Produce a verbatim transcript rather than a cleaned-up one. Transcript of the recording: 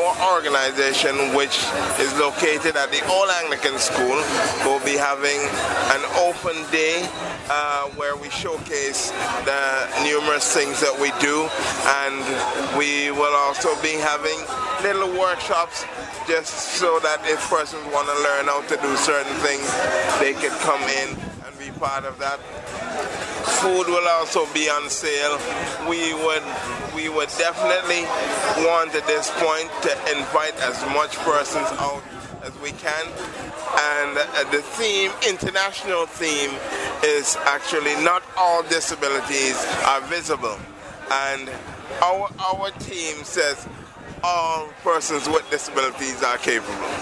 our organization, which is located at the Old Anglican School, will be having an open day uh, where we showcase the numerous things that we do, and we will also be having little workshops just so that if persons want to learn how to do certain things, they can come in and be part of that. Food will also be on sale. We would we would definitely want at this point to invite as much persons out as we can. And uh, the theme, international theme, is actually not all disabilities are visible. And our our team says all persons with disabilities are capable.